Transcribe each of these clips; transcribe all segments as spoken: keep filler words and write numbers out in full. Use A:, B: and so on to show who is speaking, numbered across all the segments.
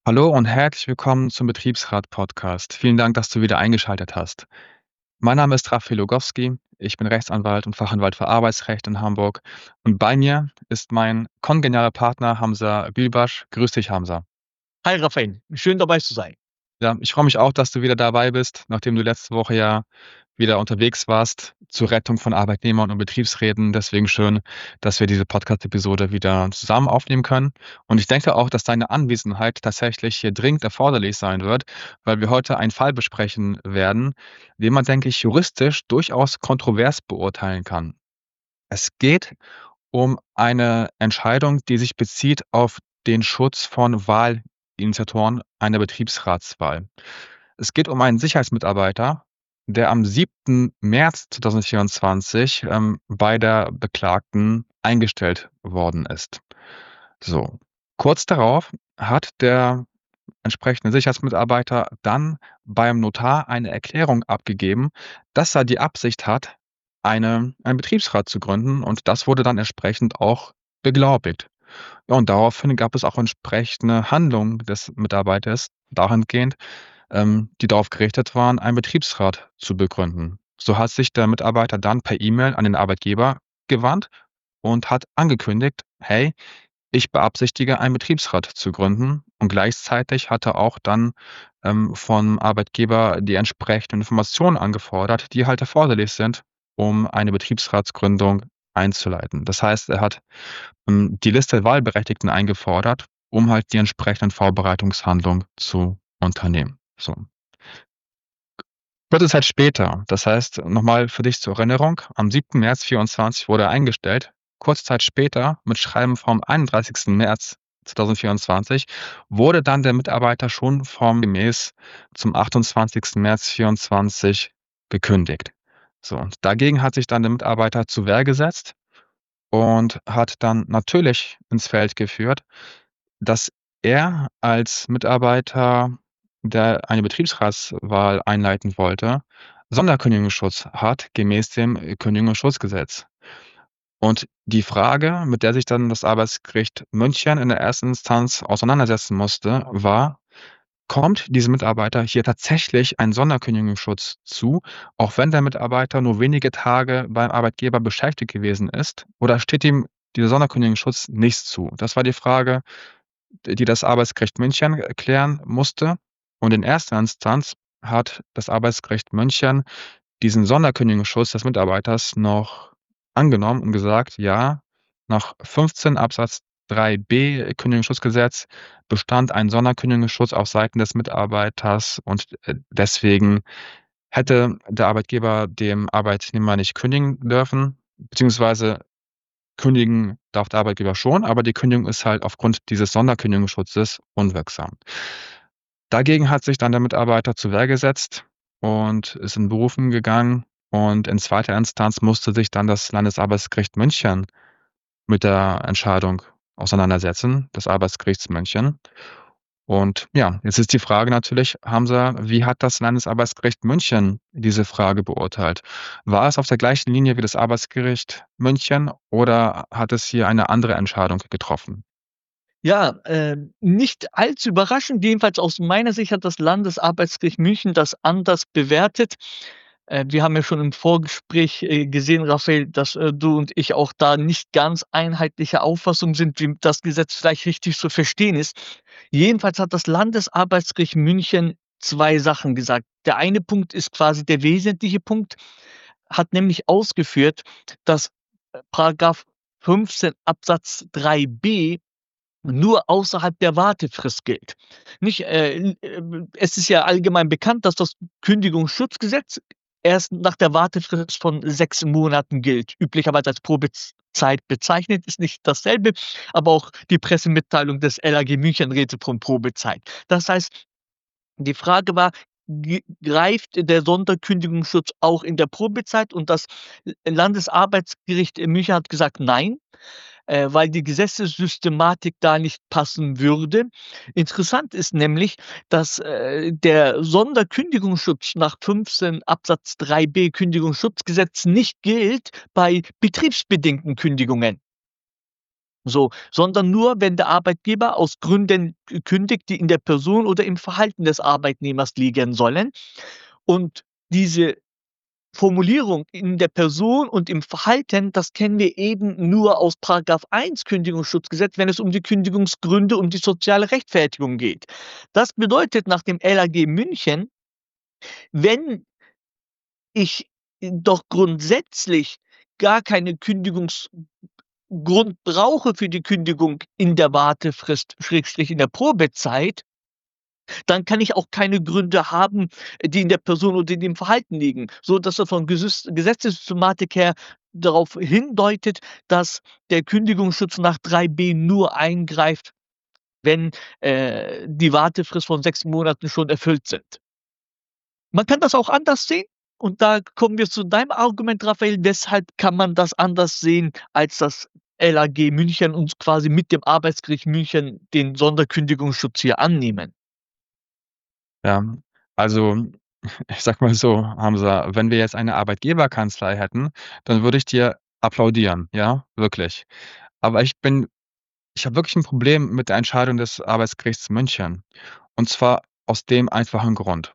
A: Hallo und herzlich willkommen zum Betriebsrat-Podcast. Vielen Dank, dass du wieder eingeschaltet hast. Mein Name ist Raphael Logowski. Ich bin Rechtsanwalt und Fachanwalt für Arbeitsrecht in Hamburg. Und bei mir ist mein kongenialer Partner Hamza Bilbasch. Grüß dich, Hamza.
B: Hi Raphael, schön dabei zu sein.
A: Ja, ich freue mich auch, dass du wieder dabei bist, nachdem du letzte Woche ja wieder unterwegs warst zur Rettung von Arbeitnehmern und Betriebsräten. Deswegen schön, dass wir diese Podcast-Episode wieder zusammen aufnehmen können. Und ich denke auch, dass deine Anwesenheit tatsächlich hier dringend erforderlich sein wird, weil wir heute einen Fall besprechen werden, den man, denke ich, juristisch durchaus kontrovers beurteilen kann. Es geht um eine Entscheidung, die sich bezieht auf den Schutz von Wahlinitiatoren einer Betriebsratswahl. Es geht um einen Sicherheitsmitarbeiter, der am siebten März zweitausendvierundzwanzig, ähm, bei der Beklagten eingestellt worden ist. So, kurz darauf hat der entsprechende Sicherheitsmitarbeiter dann beim Notar eine Erklärung abgegeben, dass er die Absicht hat, eine einen Betriebsrat zu gründen, und das wurde dann entsprechend auch beglaubigt. Ja, und daraufhin gab es auch entsprechende Handlungen des Mitarbeiters dahingehend, ähm, die darauf gerichtet waren, einen Betriebsrat zu begründen. So hat sich der Mitarbeiter dann per E-Mail an den Arbeitgeber gewandt und hat angekündigt: „Hey, ich beabsichtige, einen Betriebsrat zu gründen“, und gleichzeitig hat er auch dann, ähm, vom Arbeitgeber die entsprechenden Informationen angefordert, die halt erforderlich sind, um eine Betriebsratsgründung einzuleiten. Das heißt, er hat, hm, die Liste der Wahlberechtigten eingefordert, um halt die entsprechenden Vorbereitungshandlungen zu unternehmen. So. Kurze Zeit später, das heißt, nochmal für dich zur Erinnerung, am siebten März vierundzwanzig wurde er eingestellt. Kurze Zeit später, mit Schreiben vom einunddreißigsten März zweitausendvierundzwanzig, wurde dann der Mitarbeiter schon formgemäß zum achtundzwanzigsten März vierundzwanzig gekündigt. So, und dagegen hat sich dann der Mitarbeiter zur Wehr gesetzt und hat dann natürlich ins Feld geführt, dass er als Mitarbeiter, der eine Betriebsratswahl einleiten wollte, Sonderkündigungsschutz hat gemäß dem Kündigungsschutzgesetz. Und die Frage, mit der sich dann das Arbeitsgericht München in der ersten Instanz auseinandersetzen musste, war: Kommt diesem Mitarbeiter hier tatsächlich ein Sonderkündigungsschutz zu, auch wenn der Mitarbeiter nur wenige Tage beim Arbeitgeber beschäftigt gewesen ist, oder steht ihm dieser Sonderkündigungsschutz nicht zu? Das war die Frage, die das Arbeitsgericht München äh, klären musste. Und in erster Instanz hat das Arbeitsgericht München diesen Sonderkündigungsschutz des Mitarbeiters noch angenommen und gesagt: „Ja, nach fünfzehn Absatz drei b Kündigungsschutzgesetz bestand ein Sonderkündigungsschutz auf Seiten des Mitarbeiters, und, äh, deswegen hätte der Arbeitgeber dem Arbeitnehmer nicht kündigen dürfen, beziehungsweise kündigen darf der Arbeitgeber schon, aber die Kündigung ist halt aufgrund dieses Sonderkündigungsschutzes unwirksam.“ Dagegen hat sich dann der Mitarbeiter zur Wehr gesetzt und ist in Berufung gegangen, und in zweiter Instanz musste sich dann das Landesarbeitsgericht München mit der Entscheidung auseinandersetzen, des Arbeitsgerichts München. Und ja, jetzt ist die Frage natürlich, Hamza, wie hat das Landesarbeitsgericht München diese Frage beurteilt? War es auf der gleichen Linie wie das Arbeitsgericht München, oder hat es hier eine andere Entscheidung getroffen?
B: Ja, ähm, nicht allzu überraschend, jedenfalls aus meiner Sicht hat das Landesarbeitsgericht München das anders bewertet. Äh, wir haben ja schon im Vorgespräch, äh, gesehen, Raphael, dass, äh, du und ich auch da nicht ganz einheitlicher Auffassung sind, wie das Gesetz vielleicht richtig zu verstehen ist. Jedenfalls hat das Landesarbeitsgericht München zwei Sachen gesagt. Der eine Punkt ist quasi der wesentliche Punkt, hat nämlich ausgeführt, dass, äh, Paragraph fünfzehn Absatz drei b nur außerhalb der Wartefrist gilt. Nicht, äh, l äh, es ist ja allgemein bekannt, dass das Kündigungsschutzgesetz erst nach der Wartefrist von sechs Monaten gilt. Üblicherweise als Probezeit bezeichnet, ist nicht dasselbe, aber auch die Pressemitteilung des L A G München redet von Probezeit. Das heißt, die Frage war, g greift der Sonderkündigungsschutz auch in der Probezeit? Und das L Landesarbeitsgericht in München hat gesagt: „Nein“, äh, weil die Gesetzessystematik da nicht passen würde. Interessant ist nämlich, dass, äh, der Sonderkündigungsschutz nach fünfzehn Absatz drei b Kündigungsschutzgesetz nicht gilt bei betriebsbedingten Kündigungen. So, sondern nur, wenn der Arbeitgeber aus Gründen k kündigt, die in der Person oder im Verhalten des Arbeitnehmers liegen sollen. Und diese Formulierung in der Person und im Verhalten, das kennen wir eben nur aus Paragraph eins Kündigungsschutzgesetz, wenn es um die Kündigungsgründe und die soziale Rechtfertigung geht. Das bedeutet nach dem L A G München, wenn ich doch grundsätzlich gar keine Kündigungsgrund brauche für die Kündigung in der Wartefrist, Schrägstrich in der Probezeit, dann kann ich auch keine Gründe haben, die in der Person oder in dem Verhalten liegen, sodass das von Gesys Gesetzessystematik her darauf hindeutet, dass der Kündigungsschutz nach drei b nur eingreift, wenn, äh, die Wartefrist von sechs Monaten schon erfüllt sind. Man kann das auch anders sehen und da kommen wir zu deinem Argument, Raphael. Weshalb kann man das anders sehen als das L A G München und quasi mit dem Arbeitsgericht München den Sonderkündigungsschutz hier annehmen?
A: Ja, also, ich sage mal so, Hamza, wenn wir jetzt eine Arbeitgeberkanzlei hätten, dann würde ich dir applaudieren, ja, wirklich. Aber ich bin ich habe wirklich 'n Problem mit der Entscheidung des Arbeitsgerichts München. Und zwar aus dem einfachen Grund.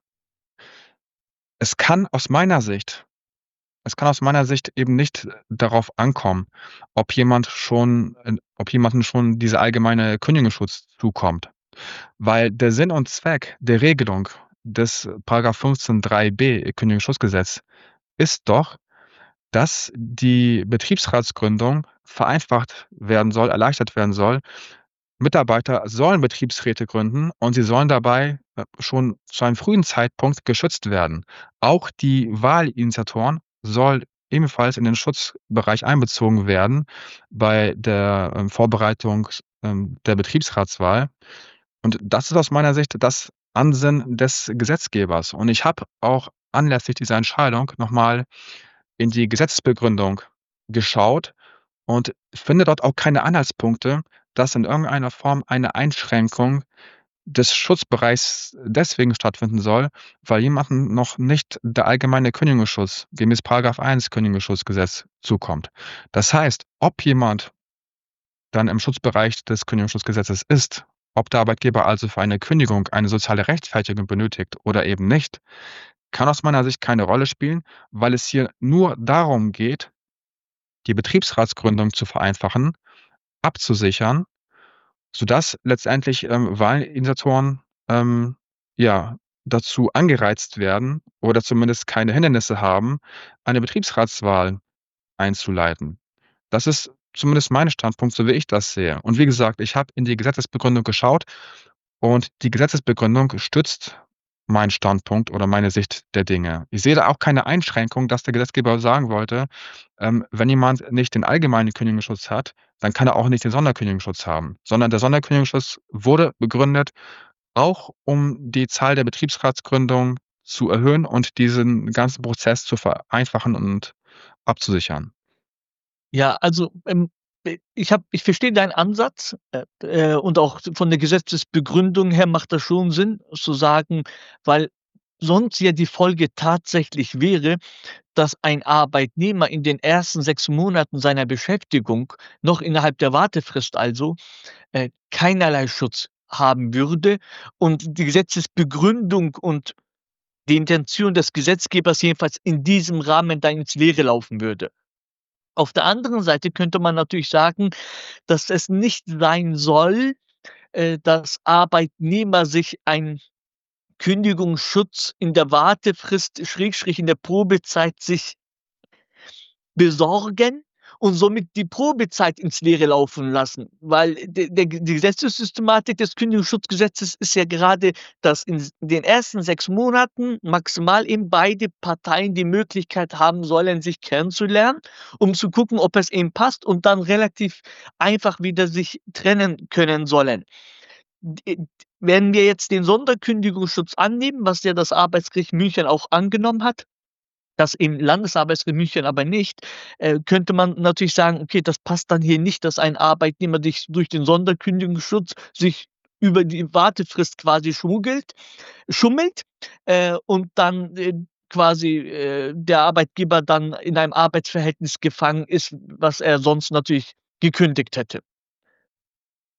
A: Es kann aus meiner Sicht es kann aus meiner Sicht eben nicht darauf ankommen, ob jemand schon in ob jemandem schon dieser allgemeine Kündigungsschutz zukommt. Weil der Sinn und Zweck der Regelung des Paragraph fünfzehn drei b Kündigungsschutzgesetz ist doch, dass die Betriebsratsgründung vereinfacht werden soll, erleichtert werden soll. Mitarbeiter sollen Betriebsräte gründen und sie sollen dabei, äh, schon zu einem frühen Zeitpunkt geschützt werden. Auch die Wahlinitiatoren soll ebenfalls in den Schutzbereich einbezogen werden bei der, ähm, Vorbereitung, ähm, der Betriebsratswahl. Und das ist aus meiner Sicht das Ansinnen des Gesetzgebers. Und ich habe auch anlässlich dieser Entscheidung noch mal in die Gesetzesbegründung geschaut und finde dort auch keine Anhaltspunkte, dass in irgendeiner Form eine Einschränkung des Schutzbereichs deswegen stattfinden soll, weil jemandem noch nicht der allgemeine Kündigungsschutz gemäß Paragraph eins Kündigungsschutzgesetz zukommt. Das heißt, ob jemand dann im Schutzbereich des Kündigungsschutzgesetzes ist, ob der Arbeitgeber also für eine Kündigung eine soziale Rechtfertigung benötigt oder eben nicht, kann aus meiner Sicht keine Rolle spielen, weil es hier nur darum geht, die Betriebsratsgründung zu vereinfachen, abzusichern, sodass letztendlich, ähm, Wahlinitiatoren, ähm, ja, dazu angereizt werden oder zumindest keine Hindernisse haben, eine Betriebsratswahl einzuleiten. Das ist zumindest mein Standpunkt, so wie ich das sehe. Und wie gesagt, ich habe in die Gesetzesbegründung geschaut und die Gesetzesbegründung stützt meinen Standpunkt oder meine Sicht der Dinge. Ich sehe da auch keine Einschränkung, dass der Gesetzgeber sagen wollte, ähm, wenn jemand nicht den allgemeinen Kündigungsschutz hat, dann kann er auch nicht den Sonderkündigungsschutz haben, sondern der Sonderkündigungsschutz wurde begründet, auch um die Zahl der Betriebsratsgründungen zu erhöhen und diesen ganzen Prozess zu vereinfachen und abzusichern.
B: Ja, also, ähm, äh, ich habe ich verstehe deinen Ansatz, äh, äh, und auch von der Gesetzesbegründung her macht das schon Sinn zu sagen, weil sonst ja die Folge tatsächlich wäre, dass ein Arbeitnehmer in den ersten sechs Monaten seiner Beschäftigung, noch innerhalb der Wartefrist also, äh, keinerlei Schutz haben würde und die Gesetzesbegründung und die Intention des Gesetzgebers jedenfalls in diesem Rahmen dann ins Leere laufen würde. Auf der anderen Seite könnte man natürlich sagen, dass es nicht sein soll, äh, dass Arbeitnehmer sich einen Kündigungsschutz in der Wartefrist, Schrägstrich in der Probezeit sich besorgen und somit die Probezeit ins Leere laufen lassen, weil de der die Gesetzessystematik des Kündigungsschutzgesetzes ist ja gerade, dass in s den ersten sechs Monaten maximal eben beide Parteien die Möglichkeit haben sollen, sich kennenzulernen, um zu gucken, ob es eben passt und dann relativ einfach wieder sich trennen können sollen. D d Wenn wir jetzt den Sonderkündigungsschutz annehmen, was ja das Arbeitsgericht München auch angenommen hat, das im Landesarbeitsgericht München aber nicht, äh, könnte man natürlich sagen: „Okay, das passt dann hier nicht, dass ein Arbeitnehmer dich durch den Sonderkündigungsschutz sich über die Wartefrist quasi schmuggelt schummelt, äh, und dann, äh, quasi, äh, der Arbeitgeber dann in einem Arbeitsverhältnis gefangen ist, was er sonst natürlich gekündigt hätte.“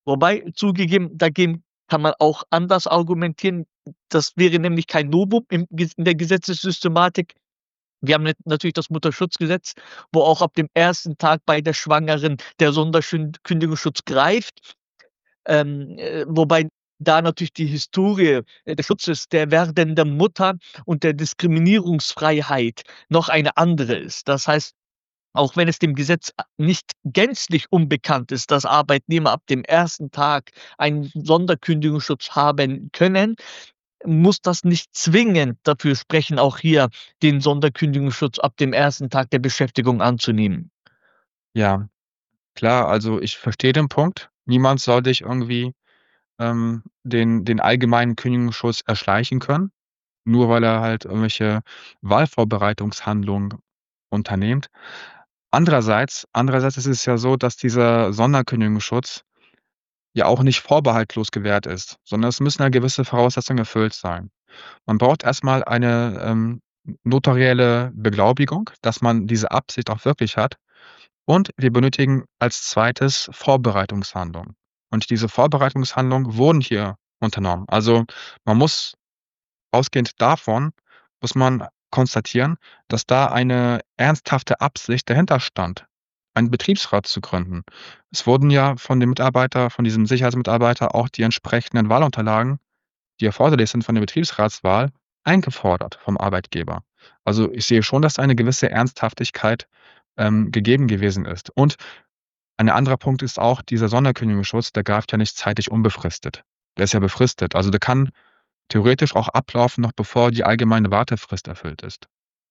B: Wobei zugegeben, dagegen kann man auch anders argumentieren. Das wäre nämlich kein Novum im Ges in der Gesetzessystematik. Wir haben jetzt natürlich das Mutterschutzgesetz, wo auch ab dem ersten Tag bei der Schwangeren der Sonderschünd Kündigungsschutz greift. Ähm, äh, wobei da natürlich die Historie, äh, des Schutzes der werdenden Mutter und der Diskriminierungsfreiheit noch eine andere ist. Das heißt, auch wenn es dem Gesetz a nicht gänzlich unbekannt ist, dass Arbeitnehmer ab dem ersten Tag einen Sonderkündigungsschutz haben können, muss das nicht zwingend dafür sprechen, auch hier den Sonderkündigungsschutz ab dem ersten Tag der Beschäftigung anzunehmen.
A: Ja, klar, also ich verstehe den Punkt. Niemand soll dich irgendwie, ähm, den den allgemeinen Kündigungsschutz erschleichen können, nur weil er halt irgendwelche Wahlvorbereitungshandlungen unternimmt. Andererseits andererseits ist es ja so, dass dieser Sonderkündigungsschutz ja auch nicht vorbehaltlos gewährt ist, sondern es müssen ja gewisse Voraussetzungen erfüllt sein. Man braucht erst mal eine, ähm, notarielle Beglaubigung, dass man diese Absicht auch wirklich hat. Und wir benötigen als Zweites Vorbereitungshandlungen. Und diese Vorbereitungshandlungen wurden hier unternommen. Also, man muss ausgehend davon muss man konstatieren, dass da eine ernsthafte Absicht dahinter stand, einen Betriebsrat zu gründen. Es wurden ja von dem Mitarbeiter von diesem Sicherheitsmitarbeiter auch die entsprechenden Wahlunterlagen, die erforderlich sind von der Betriebsratswahl, eingefordert vom Arbeitgeber. Also, ich sehe schon, dass da eine gewisse Ernsthaftigkeit, ähm, gegeben gewesen ist. Und ein anderer Punkt ist auch dieser Sonderkündigungsschutz, der greift ja nicht zeitlich unbefristet. Der ist ja befristet. Also, der kann theoretisch auch ablaufen, noch bevor die allgemeine Wartefrist erfüllt ist.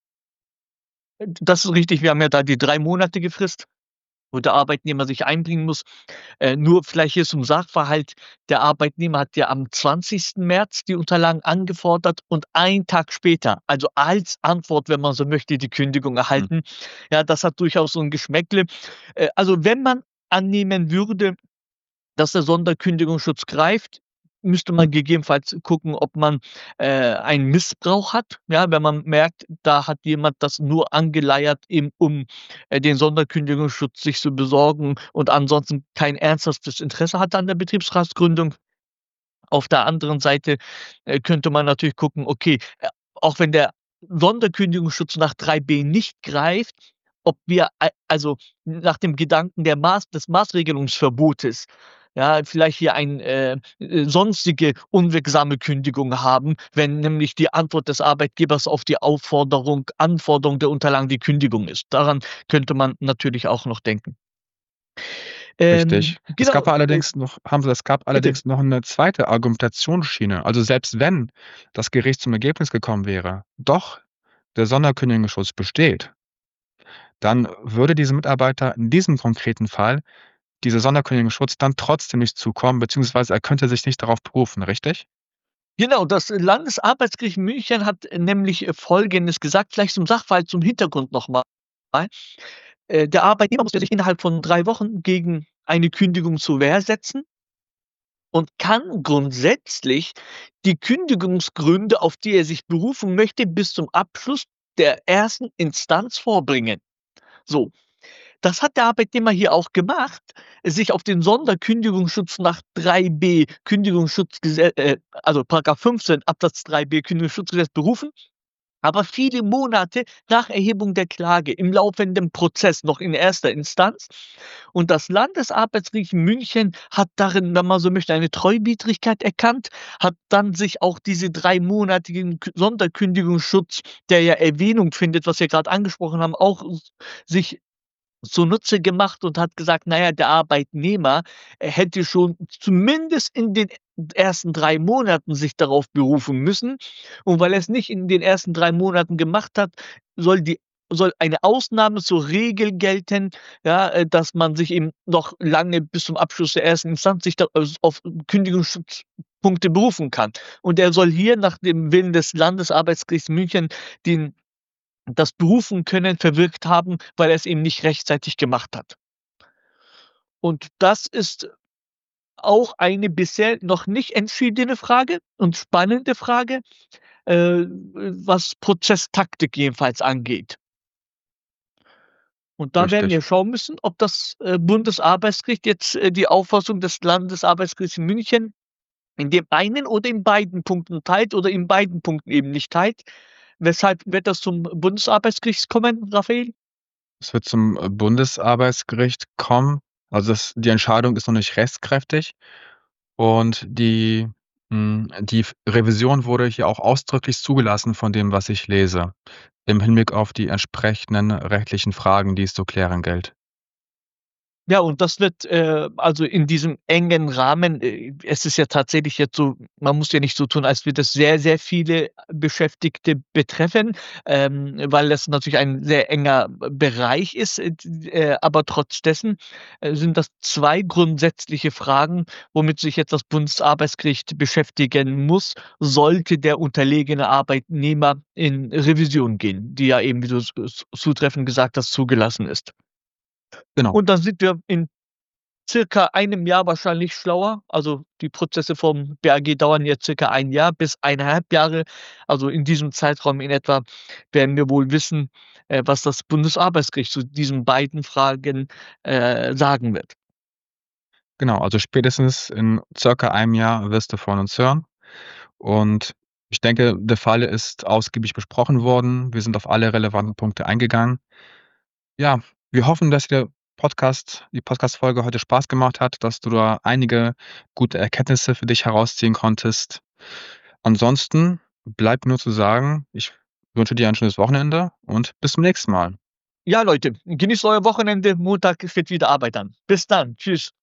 B: Äh, das ist richtig. Wir haben ja da die dreimonatige Frist, wo der Arbeitnehmer sich einbringen muss. Äh, nur vielleicht hier zum Sachverhalt. Der Arbeitnehmer hat ja am zwanzigsten März die Unterlagen angefordert und einen Tag später, also als Antwort, wenn man so möchte, die Kündigung
A: Hm.
B: erhalten. Ja, das hat durchaus so 'n Geschmäckle. Äh, also, wenn man annehmen würde, dass der Sonderkündigungsschutz greift, müsste man gegebenenfalls gucken, ob man, äh, einen Missbrauch hat. Ja, wenn man merkt, da hat jemand das nur angeleiert, eben um, äh, den Sonderkündigungsschutz sich zu besorgen und ansonsten kein ernsthaftes Interesse hat an der Betriebsratsgründung. Auf der anderen Seite, äh, könnte man natürlich gucken, okay, äh, auch wenn der Sonderkündigungsschutz nach drei b nicht greift, ob wir a also, nach dem Gedanken der Maß des Maßregelungsverbotes, ja, vielleicht hier ein, äh, äh, sonstige unwirksame Kündigung haben, wenn nämlich die Antwort des Arbeitgebers auf die Aufforderung Anforderung der Unterlagen die Kündigung ist. Daran könnte man natürlich auch noch denken. Ähm,
A: Richtig. Es
B: genau,
A: gab
B: äh
A: allerdings noch Hamza, es gab
B: Bitte.
A: allerdings noch 'ne zweite Argumentationsschiene. Also, selbst wenn das Gericht zum Ergebnis gekommen wäre, doch der Sonderkündigungsschutz besteht dann würde diesem Mitarbeiter in diesem konkreten Fall dieser Sonderkündigungsschutz dann trotzdem nicht zukommen, beziehungsweise er könnte sich nicht darauf berufen, richtig?
B: Genau, das Landesarbeitsgericht München hat nämlich, äh, Folgendes gesagt, vielleicht zum Sachverhalt, zum Hintergrund noch mal. Äh, der Arbeitnehmer musste sich innerhalb von drei Wochen gegen eine Kündigung zur Wehr setzen und kann grundsätzlich die Kündigungsgründe, auf die er sich berufen möchte, bis zum Abschluss der ersten Instanz vorbringen. So, das hat der Arbeitnehmer hier auch gemacht, sich auf den Sonderkündigungsschutz nach drei b Kündigungsschutzgese äh, also Paragraph fünfzehn Absatz drei b Kündigungsschutzgesetz berufen, aber viele Monate nach Erhebung der Klage im laufenden Prozess noch in erster Instanz. Und das Landesarbeitsgericht München hat darin, wenn man so möchte, eine Treuwidrigkeit erkannt, hat dann sich auch diese dreimonatigen Kü Sonderkündigungsschutz, der ja Erwähnung findet, was wir grad angesprochen haben, auch s sich zunutze gemacht und hat gesagt: „Na ja, der Arbeitnehmer, er hätte schon zumindest in den ersten drei Monaten sich darauf berufen müssen. Und weil er's nicht in den ersten drei Monaten gemacht hat, soll die soll eine Ausnahme zur Regel gelten, ja, äh, dass man sich eben noch lange bis zum Abschluss der ersten Instanz sich da s auf Kündigungsschutzpunkte berufen kann.“ Und er soll hier nach dem Willen des Landesarbeitsgerichts München den das Berufen-Können verwirkt haben, weil er's eben nicht rechtzeitig gemacht hat. Und das ist auch eine bisher noch nicht entschiedene Frage und spannende Frage, äh, was Prozesstaktik jedenfalls angeht. Und da werden
A: Richtig.
B: wir schauen müssen, ob das, äh, Bundesarbeitsgericht jetzt, äh, die Auffassung des Landesarbeitsgerichts in München in dem einen oder in beiden Punkten teilt oder in beiden Punkten eben nicht teilt. Weshalb wird das zum Bundesarbeitsgericht kommen, Raphael?
A: Es wird zum, äh, Bundesarbeitsgericht kommen. Also, das die Entscheidung ist noch nicht rechtskräftig und die hm, die F Revision wurde hier auch ausdrücklich zugelassen von dem, was ich lese, im Hinblick auf die entsprechenden rechtlichen Fragen, die es zu klären gilt.
B: Ja, und das wird, äh, also in diesem engen Rahmen äh, es ist ja tatsächlich jetzt so, man muss ja nicht so tun, als würde das sehr, sehr viele Beschäftigte betreffen, ähm, weil das natürlich ein sehr enger B Bereich ist, äh, d äh, aber trotz dessen, äh, sind das zwei grundsätzliche Fragen, womit sich jetzt das Bundesarbeitsgericht beschäftigen muss, sollte der unterlegene Arbeitnehmer in Revision gehen, die ja eben, wie du es s zutreffend gesagt hast, zugelassen ist.
A: Genau.
B: Und dann sind wir in circa einem Jahr wahrscheinlich schlauer. Also, die Prozesse vom B A G dauern jetzt circa ein Jahr bis eineinhalb Jahre. Also, in diesem Zeitraum in etwa werden wir wohl wissen, äh, was das Bundesarbeitsgericht zu diesen beiden Fragen, äh, sagen wird.
A: Genau, also spätestens in circa einem Jahr wirst du von uns hören. Und ich denke, der Fall ist ausgiebig besprochen worden. Wir sind auf alle relevanten Punkte eingegangen. Ja, wir hoffen, dass dir Podcast die Podcast-Folge heute Spaß gemacht hat, dass du da einige gute Erkenntnisse für dich herausziehen konntest. Ansonsten bleibt nur zu sagen, ich wünsche dir ein schönes Wochenende und bis zum nächsten Mal.
B: Ja, Leute, genießt euer Wochenende. Montag steht wieder Arbeit an. Bis dann. Tschüss.